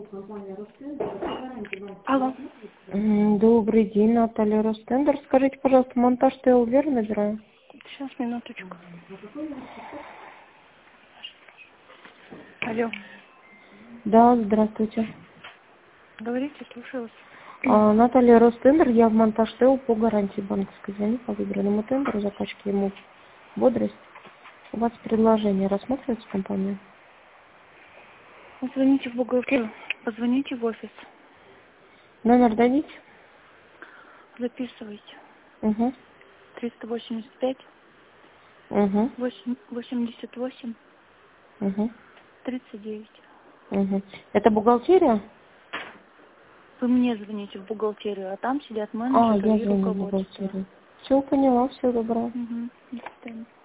Алло. Добрый день, Наталья Ростендер. Скажите, пожалуйста, монтаж ТЛ верно набираю? Сейчас, минуточку. Алло. Да, здравствуйте. Говорите, слушаю вас. Наталья Ростендер, я в монтаж ТЛ по гарантии банковской. Звоню по выбранному тендеру, заказчик ему бодрость. У вас предложение рассматривается компания? Звоните в бухгалтерию, позвоните в офис, Номер дадите? записывайте. Угу. 385 Угу. 88 Угу. 39. Угу. Это бухгалтерия? Вы мне звоните в бухгалтерию, а там сидят менеджеры Я и звоню в руководство. бухгалтерию. Все, поняла, все доброго. Угу. До свидания.